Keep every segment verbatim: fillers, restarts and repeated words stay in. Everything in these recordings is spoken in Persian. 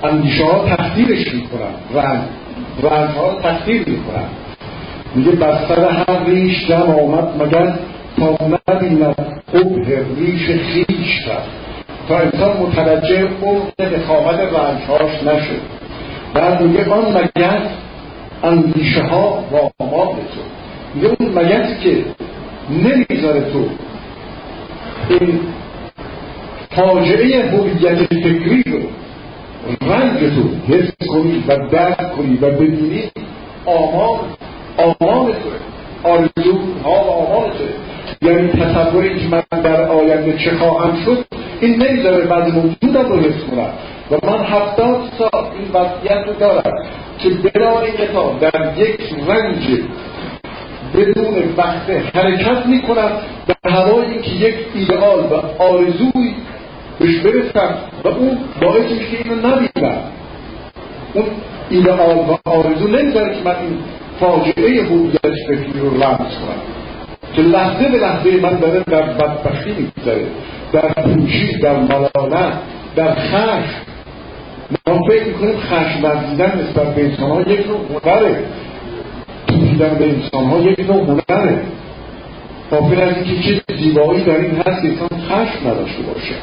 اندیشه ها تخدیرش میکنن، رنج رنج ها تخدیر میکنن. میگه بستر هر ریش دم آمد مگر تا نبیند قبح ریش خیش کرد، تا انسان متوجه عمق نخامت رنجهاش نشه. بعد میگه آن مگس اندیشه ها و آمال تو، میگه اون مگسی که نمیذاره تو این فاجعه هویت فکری رو، رنج تو حس کنی و درک کنی و ببینی، آمال آمال توه، آرزوها و آمال توه. یعنی تصوری که من در آینده چه خواهم شد این نمیذاره بعد موجودم رو حس کنم. و من هفتاد سال این وضعیت رو دارم که بدان کتاب در یک رنج بدون وقت حرکت میکنم در هوایی که یک ایدئال و آرزوی بهش برسم و اون باعث میشه که اینو نبینم. اون ایدئال و آرزو نمیذاره که من این فاجعه هویت فکری رو لمس کنم که لحظه به لحظه من داره در بدبختی میگذره، در پوشی، در ملالت، در خشم. ما فکر میکنیم خشم ورزیدن نسبت به انسان ها یک نوع هنره، پوشیدن به انسان ها یک نوع هنره. غافل از اینکه چه زیبایی در این هست که انسان خشم نداشته باشه.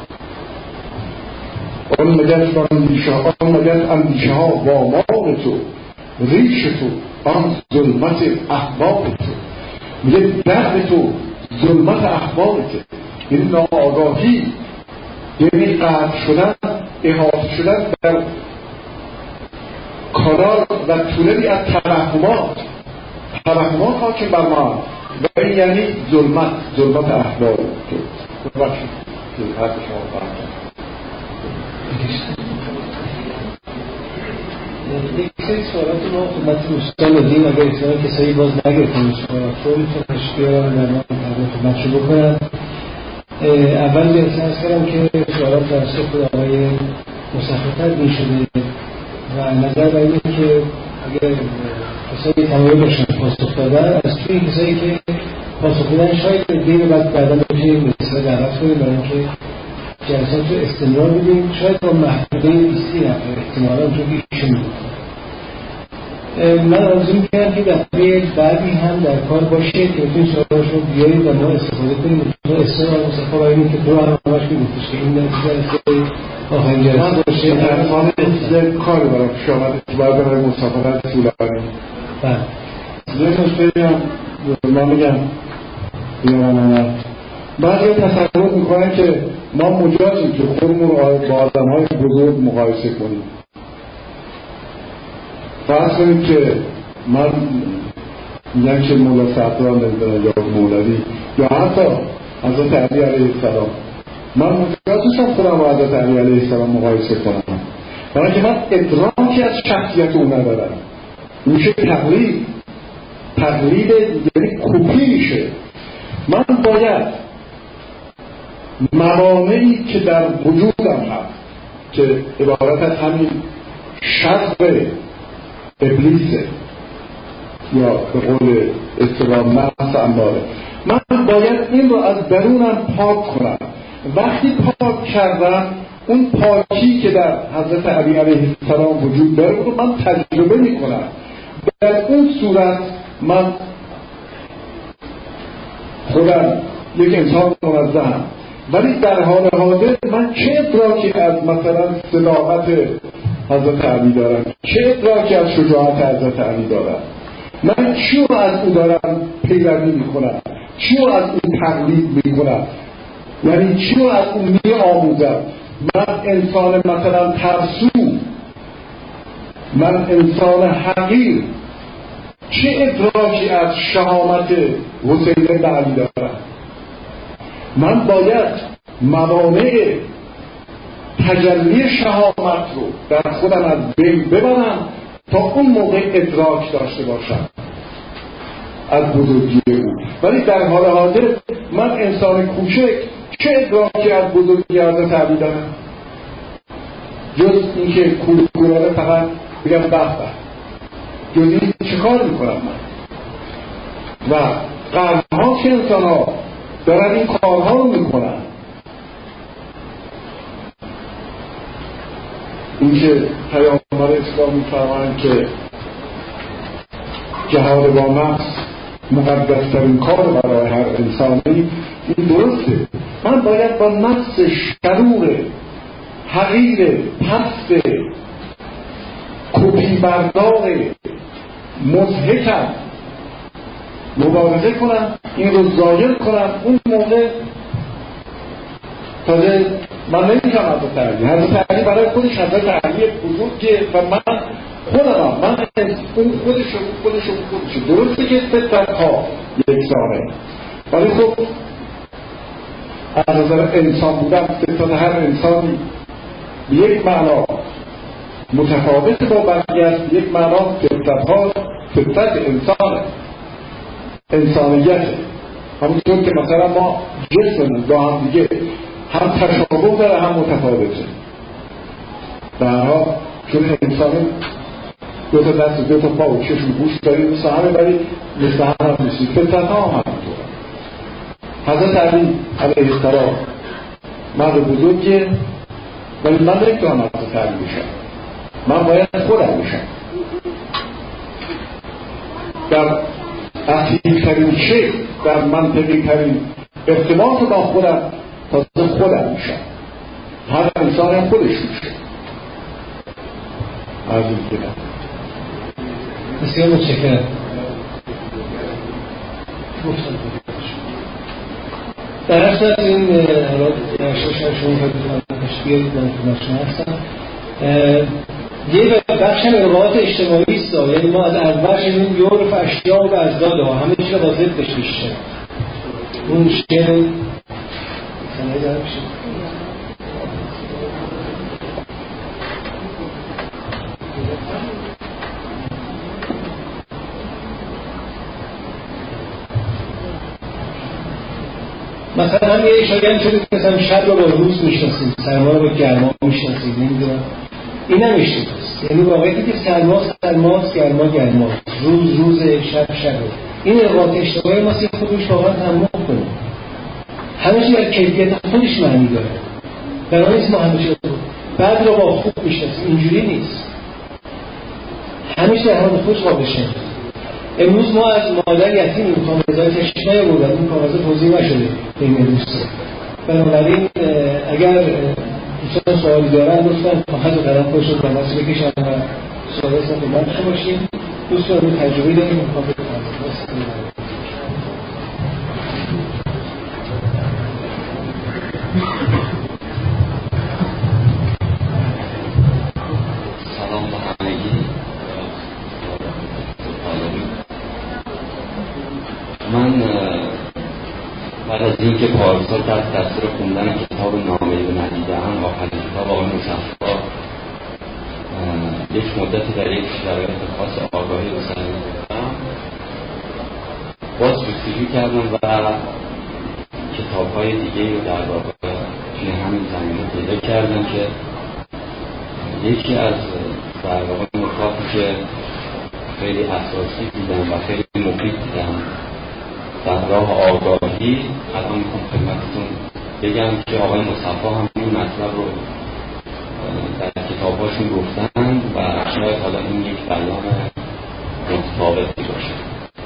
آن مگس اندیشه ها آن مگس اندیشه ها و آمال تو، ریش تو آن ظلمت احوال تو. میگه درد تو ظلمت احوالته، یعنی ناآگاهی، یعنی قطع شدن، احاطه شدن در کانال و تونلی از توهمات توهمات حاکم بر ما، و این یعنی ظلمت ظلمت احوال تو. ببخشید که حرف شما فهمید. یک سری سوالات ما خدمت دوستان دادیم، اگر ایشان کسایی باز نگرفتن سوالات رو میتونن اشتیار در ما خدمتشو بکنن. اول بیرسن از کردم که سوالات توسط خود آقای مصطفی تدبیر شده و نظر بر اینه که اگر کسایی تمایل داشتن پاسخ دادن، از توی کسایی که پاسخ دادن شاید دیر بعد بعدا بتونیم مثلا دعوت کنیم برای اینکه جلسات رو استمرار بدیم، شاید با محدوده بیستی نفر احتمالا چون که ایشون بود. من آرزو میکنم که دفعه بعدی هم در کار باشه که بتونیم سوالش رو بیاریم و ما استفاده کنیم. تو استفاده رو مصطفی باید که تو هم همش میگفتش که این جلسه آخرین جلسه باشه. در حال این کاری برای پیش آمده که باید برای مسافرت طولانی. بله یک نشته هم ما میگم بیارم آمد بعضی تصور میکنن که ما مجازیم که خودمون رو با آدم های بزرگ مقایسه کنیم. فرض کنیم که من میگن که مولا صدران نمیدونم یا مولوی یا حتی حضرت علی علیه السلام، من مجازم خودم با حضرت علی علیه السلام مقایسه کنم، برای که من ادراکی از شخصیت اون ندارم. میشه تقلید تقلید یعنی کپی میشه. من باید موانعی که در وجودم هست که عبارت از همین شر ابلیسه یا به قول اصطلاح نفس اماره، من باید این رو از درونم پاک کنم. وقتی پاک کردم اون پاکی که در حضرت علی علیه السلام وجود داره رو من تجربه می کنم. در اون صورت من خودم یک انسان منظم، ولی در حال حاضر من چه ادراکی از مثلا صداقت حضرت علی دارم، چه ادراکی از شجاعت حضرت علی دارم، من چی رو از او دارم پیروی میکنم، چی رو از او تقلید میکنم، یعنی چی رو از او می آموزم. من انسان مثلا ترسو، من انسان حقیر چه ادراکی از شهامت حسین بن علی دارم. من باید موانع تجلی شهامت رو در خودم از بین ببرم تا اون موقع ادراک داشته باشم از بزرگی او. ولی در حال حاضر من انسان کوچک چه ادراکی از بزرگی حضرت علی دارم جز اینکه کورکورانه فقط بگم به به، جز این چه کار میکنم من؟ و قرنها که انسان ها دارن این کارها رو میکنن. اینکه پیامبر اسلام می‌فرمایند که جهاد با نفس مقدس‌ترین کار برای هر انسانی، این درسته. من باید با نفس شرور حقیر پست کپی بردار مضحکم مبارزه کنم، این رو ظاهر کنم. اون موقع تازه من نمیتونم حضرت علی حضرت علی برای خودش حضرت علی بزرگه و من خودم من اون خودشو خودشو خودشو درسته که فطرت ها یکسانه، ولی خب از نظر انسان بودن فطرت هر انسانی به یک معنا متفاوت با بقیه است. یک معنا فطرت ها فطرت انسانه، انسانیت. همونطور که مثلا ما جسممون با هم دیگه هم تشابه داره هم متفاوته. در حال چون انسانی دو تا دست دو تا پا و چشم گوش داریم مثل همه، ولی مثل هم هم میشید. فطرت ها هم همونطور. حضرت علی علیه السلام مرد بزرگه، ولی من نمیتونم حضرت علی بشم، من باید خودم بشم. در اصلی‌ترین شکل، در منطقی ترین ارتباط با خودم تازه خودم میشم. هر انسان هم خودش میشه. از این که بسیار متشکرم. در اصل از این ششن شما خواهد بیایید من کناشون هستم. یه بخش هم ارباط اجتماعی است، یعنی ما از اول شدیم یورف اشیا و ازداد ها همه چیز با ضد بشیشه. اون شعر سنهی داره بشه مثلا هم یه شاگرد شده که مثلا شب رو با روز میشناسیم، سرما رو با گرما میشناسیم، نمیدونم این هم اشتباست. یعنی واقعیتی که سرما سرماست، گرما گرماست، روز روز، شب شبه. این ارباط اجتماعی ما سی خودش واقعا تمام کنیم. همه چیز در کیفیت خودش معنی داره. برای نیست ما همه چیز بعد رو با خوب میشناسیم، اینجوری نیست. همیشه در حال خودش قابل شناخت. امروز ما از مادر یتیم کامرزای تشنه بودن، این کامرزا توضیح نشده این دوسته. بنابراین اگر دوستان سوالی دارن لطفاً تا حد و قدم خودشون با نفس بکشن و سوال هستن که من داشته باشیم. دوستان رو تجربه داریم میخوام بکنم. سلام به همگی. من بعد از این که پارسال تحت تاثیر خوندن کتاب نامه به ندیده‌ام آخرین کتاب آقای مصفا یک مدتی در یک شرایط خاص آگاهی رو سر می‌بردم، باز جستجو کردم و کتاب‌های دیگه‌ای رو در واقع توی همین زمینه پیدا کردم که یکی از در واقع نکاتی که خیلی اساسی دیدم و خیلی مفید دیدم در راه آگاهی الان میخوام خدمتتون بگم که آقای مصفا هم این مطلب رو در کتاب‌هاشون گفتن و شاید حالا این یک بیان متفاوتی باشه.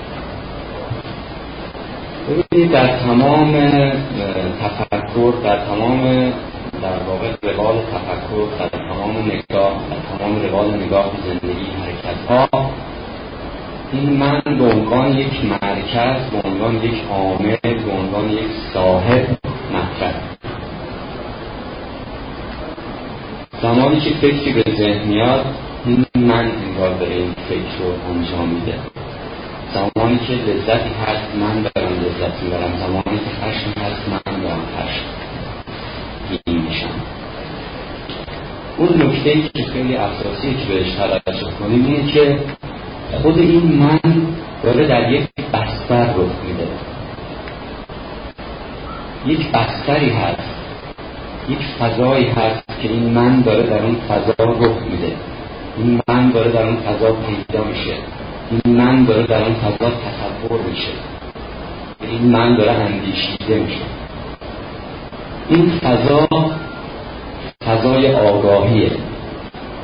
ببینید در تمام تفکر، در تمام در واقع روال تفکر، در تمام نگاه، در تمام روال نگاه به زندگی، حرکت‌ها، این من به عنوان یک مرکز، به عنوان یک عامل، به عنوان یک صاحب مطرح. زمانی که فکری به ذهن میاد، این من انگار به این فکر رو انجام میده. زمانی که لذتی هست، من دارم لذت میبرم. زمانی که خشم هست، من دارم خشم این میشم. اون نکته‌ای که خیلی اساسیه که بهش توجه کنیم اینه که خود این من داره در یک بستر رخ میده. یک بستری هست، یک فضایی هست که این من داره در اون فضا رخ میده. این من داره در اون فضا پیدا میشه. این من داره در اون فضا تصور میشه. این من داره اندیشیده میشه. این فضا فضای آگاهیه.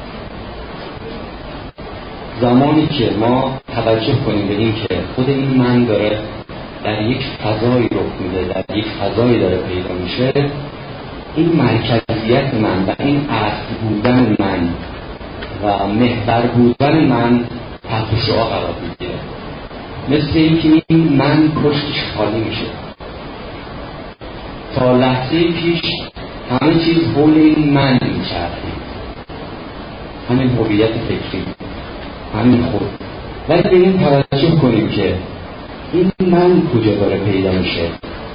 زمانی که ما توجه کنیم به این که خود این من داره در یک فضایی رخ میده، در یک فضایی داره پیدا میشه، این مرکزیت من و این اصل بودن من و محور بودن من تحت شعاع قرار میگیره. مثل اینکه این من پشتش خالی میشه. تا لحظه پیش همه چیز حول این من میچرخید، همین هویت فکری، همین خود. ولی به این توجه کنیم که این من کجا داره پیدا میشه.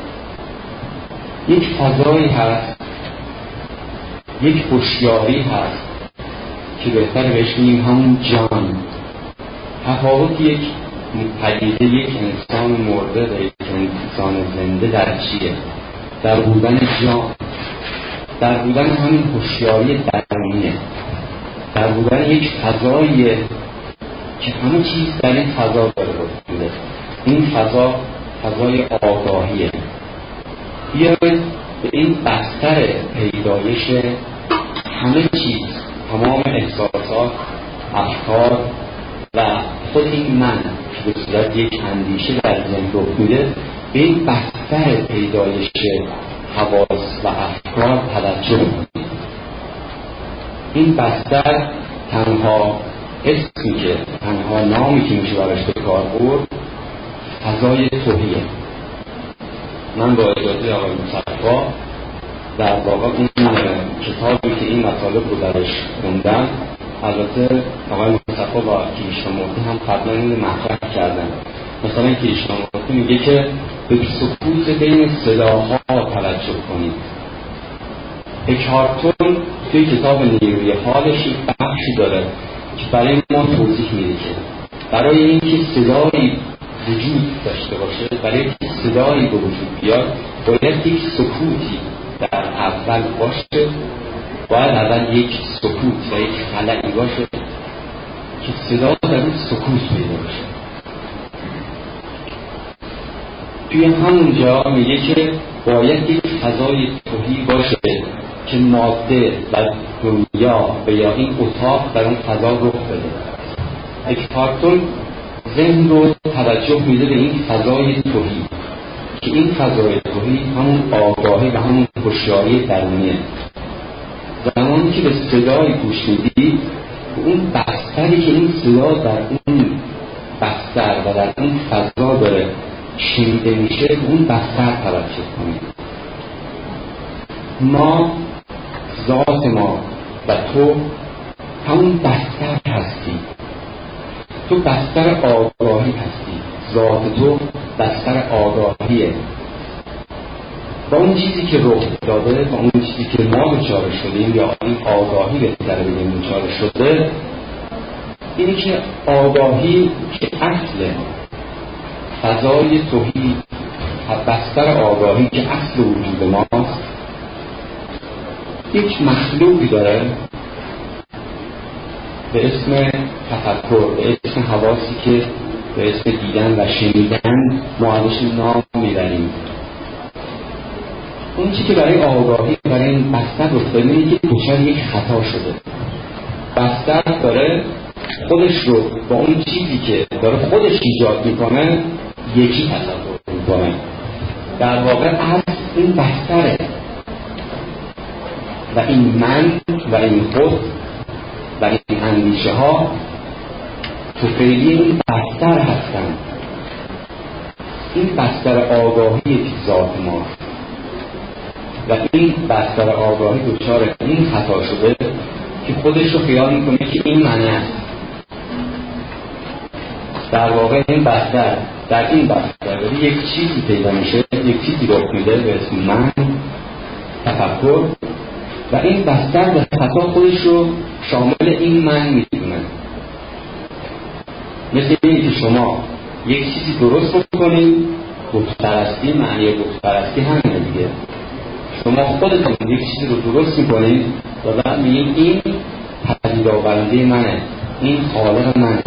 یک فضایی هست، یک هوشیاری هست که بهتر بهش بگیم همون جان. تفاوت یک پدیده، یک انسان مرده و یک انسان زنده در چیه؟ در بودن جان، در بودن همین هوشیاری درونیه، در بودن یک فضایی که همه چیز در این فضا داره رخ میده. این فضا فضای آگاهیه. بیاید به این بستر پیدایش همه چیز، تمام احساسات، افکار و خود این من که به صورت یک اندیشه در ذهن رخ میده، به این بستر پیدایش حواس و افکار توجه کنید. این بستر تنها اسمی که تنها نامی که میشه براش به کار برد فضای توحیه. من با اجازه آقای مصطفی در واقع اون کتابی که این مطالب رو درش خوندم، البته آقای مصطفی با کریشنامورتی هم قبلا این مطرح کردن. مثلا کریشنامورتی میگه که به سکوت بین صداها توجه کنید. اکهارتون توی کتاب نیروی حالش یک بخشی داره که برای ما توضیح میده که برای اینکه صدایی وجود داشته باشه، برای اینکه صدایی به وجود بیاد، باید یک سکوتی در اول باشه. باید اول یک سکوت و یک خلایی باشه که صدا در اون سکوت پیدا باشه. توی همونجا میگه که باید یک فضای توحید باشه که ماده و دنیا و یا این اتاق در اون فضا رخ بده. اکهارتون ذهن رو توجه میده به این فضای توحید که این فضای توحید همون آگاهی و همون هوشیاری درونیه. زمانی که به صدای گوش میدید، اون بستری که این صدا در اون بستر و در اون فضا داره شنیده میشه، به اون بستر توجه کنید. ما، ذات ما و تو همون بستر هستی. تو بستر آگاهی هستی. ذات تو بستر آگاهیه. و اون چیزی که رخ داده و اون چیزی که ما دچار شدیم، یا این آگاهی بهتره بگیم دچار شده، اینی که آگاهی که اصل فضای توحید، بستر آگاهی که اصل وجود ماست، یک مخلوقی داره به اسم تفکر، به اسم حواسی که به اسم دیدن و شنیدن ما ازش نام میبریم. اون چی که برای آگاهی برای این بستر رفته اینه که دچار یک خطا شده. بستر داره خودش رو با اون چیزی که داره خودش ایجاد میکنه یکی تصور میکنه. در واقع اصل این بستره و این من و این خود و این اندیشه ها طفیلی این بستر هستن. این بستر آگاهی که ذات ماست و این بستر آگاهی دچار این خطا شده که خودش رو خیال میکنه که این من است. در واقع این بستر در این بستر یک چیزی پیدا میشه، یک چیزی رخ میده به اسم من، تفکر، و این بستر به خطا خودش رو شامل این من میدونه. مثل اینی که شما یک چیزی درست بکنید، بت پرستی، معنی بت پرستی همینه دیگه. شما خودتون یک چیزی رو درست میکنید و بعد میگید این پدید آورنده منه، این خالق منه.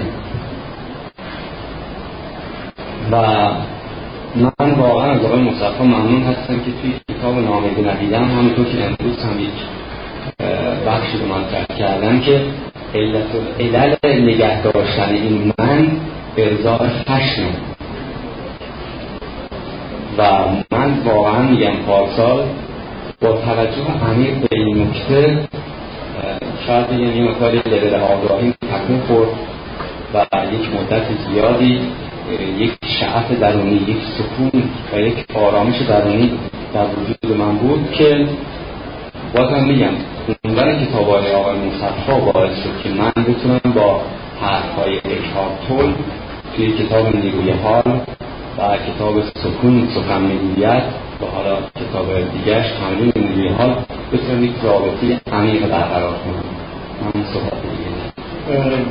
و من واقعا از آقای مصطفی ممنون هستم که توی کتاب نامه ندیدم، همونطور که امروز هم یک بخشی رو مطرح کردم، که علت علل نگه داشتن این من ارضاء خشم و من واقعا میگم پارسال با توجه عمیق به این نکته شاید بگم این مقدار لول آگاهی تکون خورد و یک مدت زیادی یک شعف درونی، یک سکون و یک آرامش درونی در وجود من بود که بازم میگم خوندن کتاب‌های آقای مصطفی باعث شد که من بتونم با حرف‌های اشهاب طول توی کتاب نیروی حال و کتاب سکون سخن میگوید و حالا کتاب دیگرش تمرین نیروی حال بتونم یک رابطه عمیق برقرار کنم. من صحبت دیگه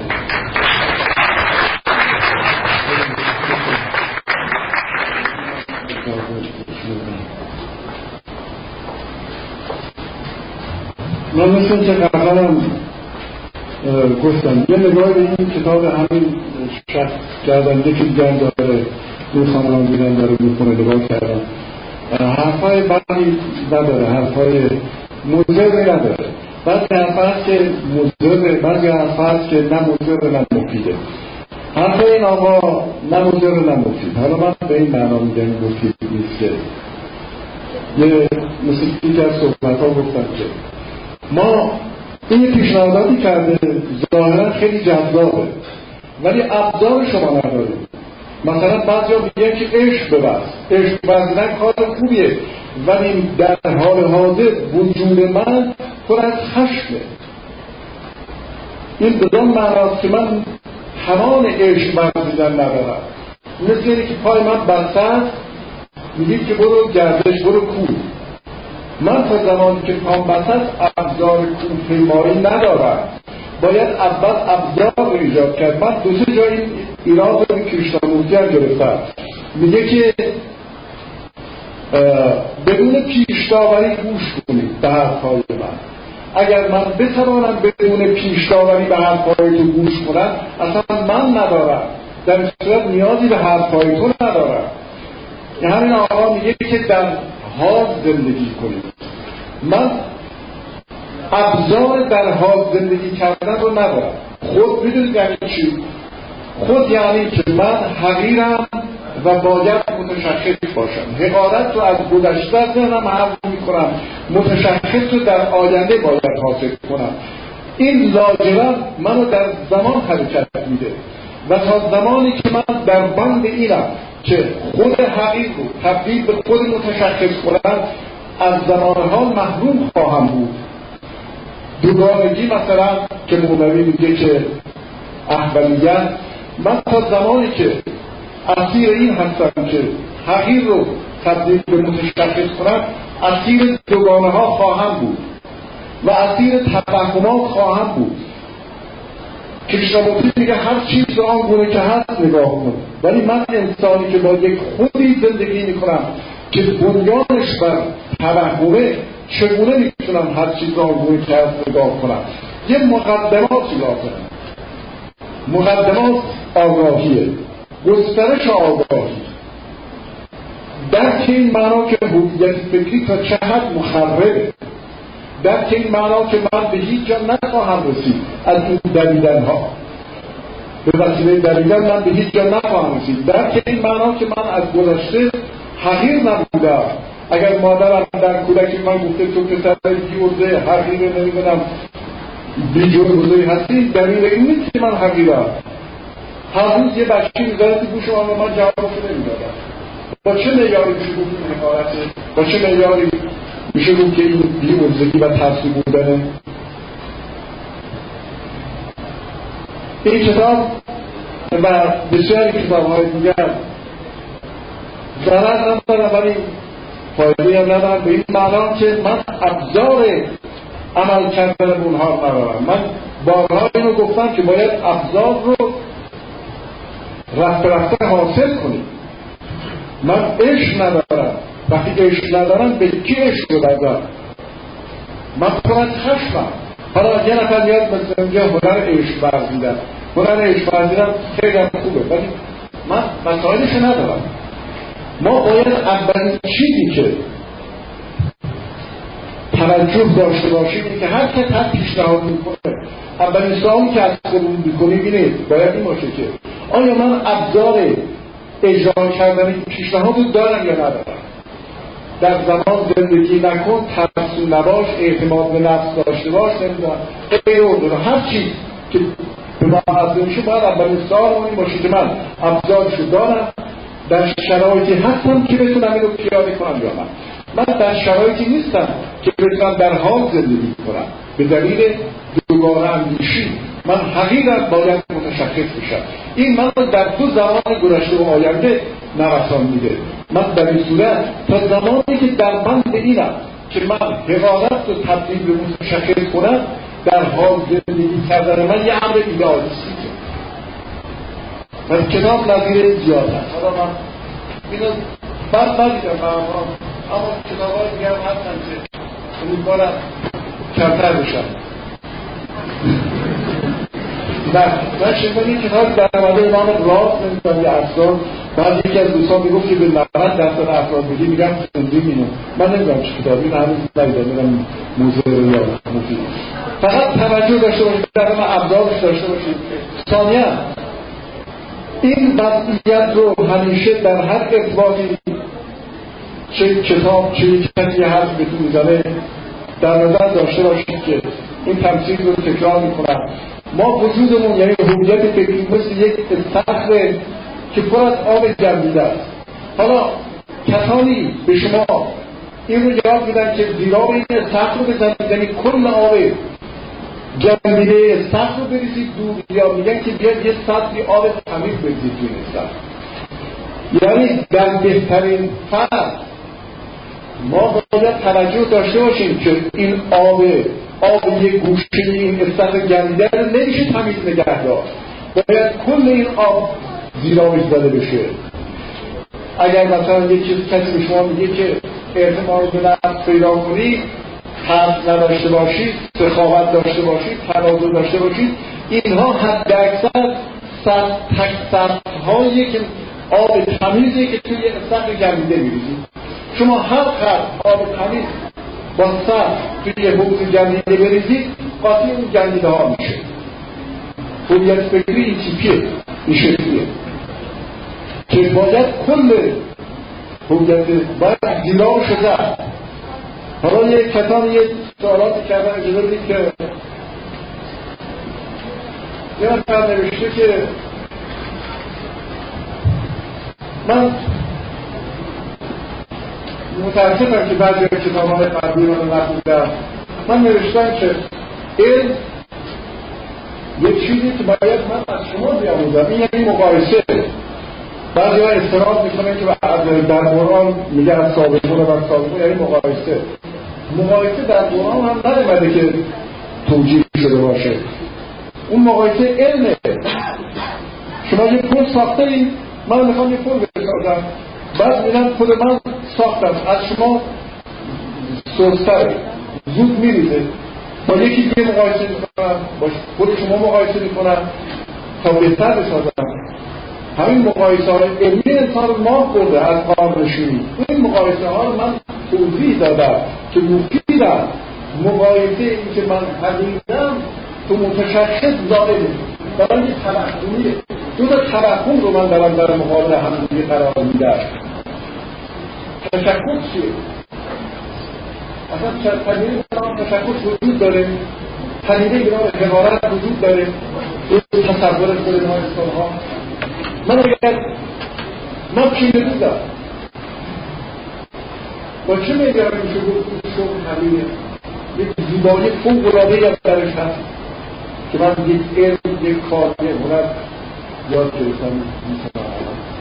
من مثل که قبلم گفتم یه نگاه به این کتاب همین شخص کردنده که دیگر داره دو خانمان دیدن داره میخونه نگاه کردم حرفای بدی نداره، حرفای مضر نداره. بعضی حرفا هست که مضر، بعضی حرفا هست که نه مضر نه مفیده. حرفای این آقا نه مضر نه مفید. حالا من به این معنا میگم مفید نیست که یه مثل که از صحبت ها گفتم که ما این پیشنهاداتی کرده ظاهرا خیلی جذابه ولی ابزار شما نداریم. مثلا بعضی ها میگن که عشق ببرز، عشق ببرزیدن کار خوبیه ولی در حال حاضر وجود من پر از خشمه. این بدون معناست که من توان عشق ببرزیدن ندارم. مثل اینه که پای من بسته است میگید که برو گردش، برو کوه. من تا زمانی که پام بسته است ابزار کوهپیمایی ندارم، باید اول ابزار رو ایجاد کرد. من دو سه جایی ایران رو به کریشنامورتی هم گرفتم، میگه که بدون پیش‌داوری گوش کنید به حرف‌های من. اگر من بتوانم بدون پیش‌داوری به حرف‌های تو گوش کنم اصلا من ندارم، در صورت نیازی به حرف‌های تو ندارم. همین آقا میگه که در حال زندگی کنید. من ابزار در حال زندگی کردن رو ندارم. خود میدونید یعنی چی؟ خود یعنی که من حقیرم و باید متشخص باشم. حقارت رو از گذشته ذهنم حل میکنم، متشخص رو در آینده باید حاصل کنم. این لاجرم منو در زمان حرکت میده و تا زمانی که من در بند اینم که خود حقیق رو تبدیل به خود متشخص کنم از زمان حال محروم خواهم بود. دوگانگی مثلا که مولوی میگه که احولیت، من تا زمانی که اسیر این هستم که حقیق رو تبدیل به متشخص کنم اسیر دوگانه ها خواهم بود و اسیر توهمات خواهم بود. کریشنامورتی میگه هر چیز رو آنگونه که هست نگاه کن، ولی من انسانی که با یک خودی زندگی میکنم که بنیانش بر توهمه چگونه میتونم هر چیز رو آنگونه که هست نگاه کنم؟ یه مقدماتی لازمه. مقدمات آگاهیه، گسترش آگاهی، درک این معنا که هویت فکری تا چه حد مخربه، درک این معنا که من به هیچ جا نخواهم رسید از این دویدن ها، به وسیله دویدن من به هیچ جا نخواهم رسید. درک این معنا که من از گذشته حقیر نبودم. اگر مادرم در کودکی من گفته تو پسر بیورده حقیر نمیدونم بیجربوزهی هستی، دلیل این نیست که من حقیرم. هر روز یه بچه میذاره تو گوش من و من جوابشو نمیدادم. با چه معیاری میشه گفت این حقارته؟ با چه معیاری میشه گفت که این بی‌عرضگی و ترسو بودنه؟ این کتاب و بسیاری کتاب‌های دیگر ضرر ندارم ولی فایده هم ندارم، به این معنا که من ابزار عمل کردن اونها ندارم. من بارها اینو گفتم که باید ابزار رو رفته رفته حاصل کنیم. من عشق ندارم، وقتی عشق ندارم به کی عشق رو بدم؟ من فقط خشمم. حالا یه نفر میاد مثل اینجا هنر عشق ورزیدن، هنر عشق ورزیدن خیلی هم خوبه ولی من مسائلش ندارم. ما باید اولین چیزی که توجه داشته باشیم که هر کس هر پیشنهاد میکنه اولین سوالی که از خودمون میکنیم اینه، باید این باشه که آیا من ابزار اجرا کردن پیشنهاد رو دارم یا ندارم؟ در زمان زندگی نکن، ترسو نباش، اعتماد به نفس داشته باش، نمیدونم غیر اردو هر چیز که به ما عرضه میشه باید اولین سوال این باشه که من ابزارشو دارم، در شرایطی هستم که بتونم اینو پیاده کنم یا من من در شرایطی نیستم که بتونم در حال زندگی کنم به دلیل دوباره اندیشی من حقیقت باید متشخص بشم. این من در دو زمان گذشته و آینده نوسان میده. من در این صورت تا زمانی که در بند اینم که من حقارت و تبدیل به متشخص کنم در حال زندگی کردن من یه امر ایدئالیستی و کتاب نظیر زیاد هست. حالا من اینو بعد ندیدم اما کتاب های دیگه هم هستن که امیدوارم کمتر بشن. من شنیدم این کتاب در مورد امام راست نمیدونم یه افسار بعد یکی از دوستان میگفت که به نود درصد افراد بگی میگم خوندیم اینو. من نمیدونم چه کتابی این هنوز ندیدم میگم موضوع رو یادم مفید. فقط توجه داشته باشید در من ابزارش داشته باشید. ثانیاً این وضعیت رو همیشه در هر ارتباطی چه کتاب چه کسی حرف بهتون میزنه در نظر داشته باشید که این تمثیل رو تکرار میکنم. ما وجودمون یعنی هویت فکری مثل یک استخر که پر از آب جمعیده است. حالا کسانی به شما این رو یاد میدن که زیرا به این استخر رو بزنید یعنی کل آب جمعیده استخر رو بریزید دور، یا میگن که بیاد یه سطحی آب تمیز بریزید توی استخر. یعنی در بهترین فرد ما باید توجه داشته باشیم که این آب آب یک گوشه این استخر جمعیده رو نمیشه تمیز نگه داشت، باید کل این آب زیرابش زده بشه. اگر مثلا یک چیز کسی به شما میگه که اعتماد به نفس پیدا کنید، حرف نداشته باشید، سخاوت داشته باشید، تواضع داشته باشید، اینها حد اکثر تک سطح‌هایی که آب تمیزی که توی استخر جمعیده می‌ریزید. شما هر قدر آب تمیز با سطح توی حوض جمعیده بریزید قاطی اون جمعیده ها میشه. هویت فکری این تیپیه، این شکلیه که باید کل هویت باید زیرا شده. حالا یک کتان یک سوالاتی کردن اجازه بدید که یه نفر نوشته که من متاسفم که بعضی کتاب‌های قبلی رو نخوندم. من نوشتم که علم یک چیزی که باید من از شما بیاموزم، این یعنی مقایسه. بعضی ها استناد میکنن که در قرآن میگه از سابقون و از سابقون یعنی مقایسه. مقایسه در قرآن هم نمیده که توجیه شده باشه. اون مقایسه علمه. شما یه پول ساخته این، من میخوام یه پول بسازم، بعد میدم پول من ساختم از شما سوستره، زود میریزه، با یکی دیگه مقایسه میکنم، با پول شما مقایسه میکنم تا بهتر بسازم. همین مقایسه های علمی انسان رو ما برده از قانونشونی. این مقایسه ها رو من توضیح دادم که مفیدم. مقایسه این که من حقیقتم تو متشخص ظاهره برای یه تبخونیه. دو تا تبخون رو من دارم در مقابل همونیه قرار میدم. تشخص چیه؟ اصلا پدیده برام تشخص وجود داره، پدیده برام حقارت وجود داره، این تصور خود ما انسان ها. من اگر من چی ندیدم با چه میگرم میشه گفت این شغل حلیه یک زیبایی فوق العاده هم درش هست که من یک علم یک کار یک هنر یاد گرفتم میتونم.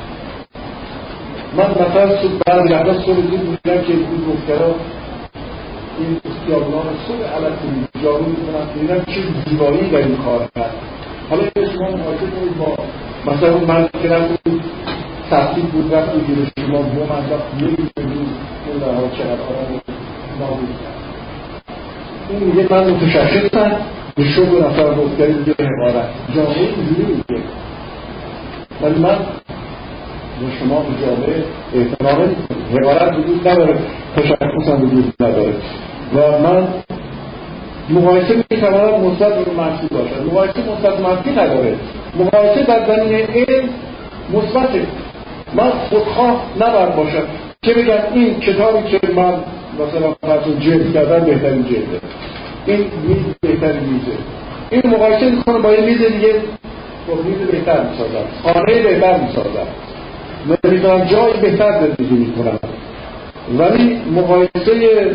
من مثلا صبح بعد یه صبح زود بودم که این دخترها این استیابنان صبح علت جارو میکنم دیدم چه زیبایی در این کار هست. حالا شما مقایسه کنید با مثلا من که نبود تحصیل بود رفت و گیره شما با من رفت میرید اون در ها چقدر آرام نابود کرد. این میگه من متشخصم به شغل نفر بزرگری میگه حقارت جامعه اینجوری میگه، ولی من به شما به جامعه اعتنامه حقارت وجود نداره، تشخصم وجود نداره. و من مقایسه میتواند مثبت و منفی باشد. مقایسه مثبت منفی نداره. مقایسه در زمینه علم مثبته. من خودخواه نباید باشم که بگم این کتابی که من مثلا فرض جلد کردم بهترین جلده، این میز بهترین میزه. این مقایسه میکنم با یه میز دیگه، با میز بهتر میسازم، خانه بهتر میسازم، نمیدونم جای بهتر زندگی میکنم. ولی مقایسه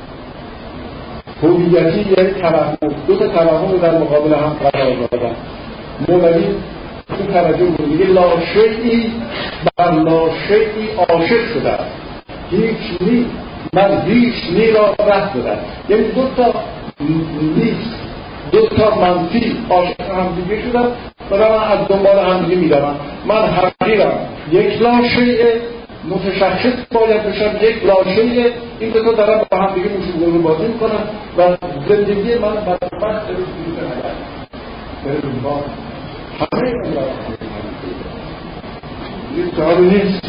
هویتی یعنی توهم، دو تا توهم رو در مقابل هم قرار دادن. مولوی این توجه بود میگه لاشیئی بر لاشیئی عاشق شده، هیچ نی من هیچ نی را رد دادم. یعنی دو تا نیست، دو تا منفی عاشق هم دیگه شدن و من از دنبال هم دیگه میدم. من حقیرم یک لاشیئی متشخص باید بشم، یک لاشیء. این دو تا دارن با هم دیگه موشو گلو بازی میکنن و زندگی من بدبخت رو دیگه نگرد بریم با همه این را یه سوالی نیست.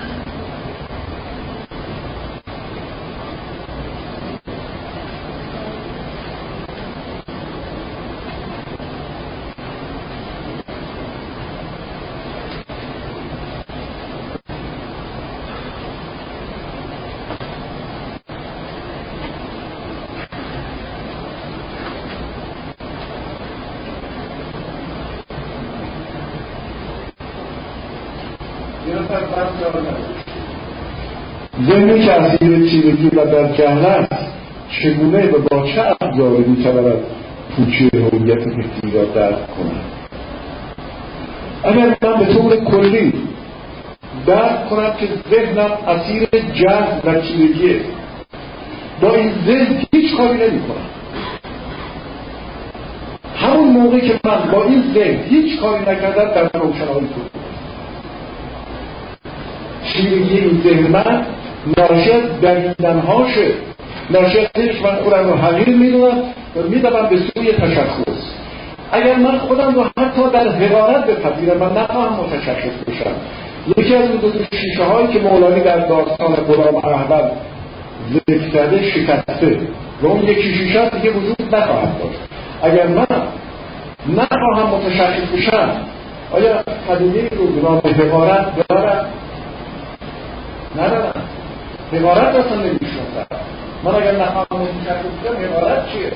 ذهنی که اسیر تیرگی و در جهل است چگونه و با چه ابزاری میتواند پوچه هویت فکری را درک کند؟ اگر من به طور کلی درک کنم که ذهنم اسیر جهل و تیرگیه، با این ذهن هیچ کاری نمی کنم. همون موقع که من با این ذهن هیچ کاری نکردم در روشنایی کنم، تیرگی این ذهن من ناشی از دلیدنهاشه، ناشی از اینش من خودم رو حقیر میدونم و میدونم به سوی تشخص. اگر من خودم رو حتی در حقارت بپذیرم من نخواهم متشخص بشم. یکی از اون دو شیشه هایی که مولوی در داستان غلام احمد ذکر کرده شکسته و اون یکی شیشه دیگه وجود نخواهد داشت. اگر من نخواهم متشخص بشم آیا پدیده رو به نام حقارت دارم؟ نه نه نه حقارت اصلا نمیشناسم. من اگر نخواهم متشخص بشم حقارت چیه؟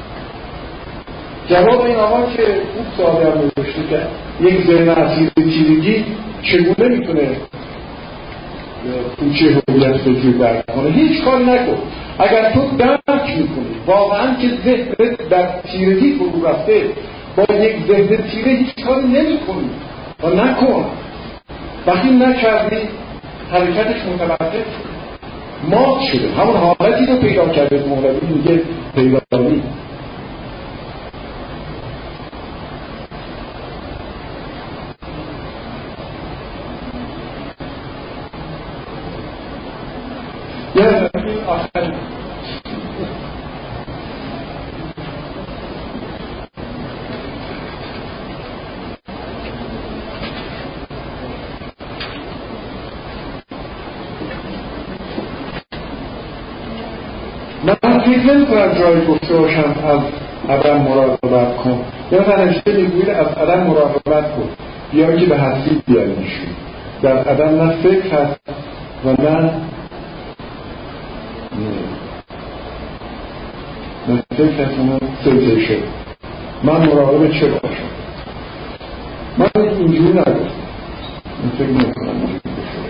جواب این آقا که خوب سوالی هم نوشته که یک ذهن اسیر تیرگی چگونه میتونه پوچه هویت فکری درک کنه؟ هیچ کاری نکن. اگر تو درک میکنی واقعا که ذهن در تیرگی فرو رفته، با یک ذهن تیره هیچ کاری نمیکنی و نکن. وقتی نکردی حرکتش متوقف شد، مات شده. همون حالتی رو پیدا کرده مولوی میگه پیدایی. یه آخر من فکر نمی کنم جایی گفته باشم از عدم مراقبت کن. یا تنشته میگوید از عدم مراقبت کن یا که به هستی بیاریشون. در عدم نه فکر هست و نه نه فکر هست و نه سنسیشن. من مراقب چه باشم؟ من اینجوری نگفتم. من فکر نمی کنم اینجوری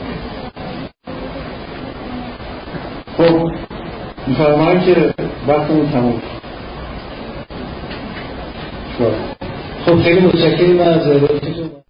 بشه. خب میفرمایی که وقتمون تموم شد. خب خیلی متشکرم از ارائهتون.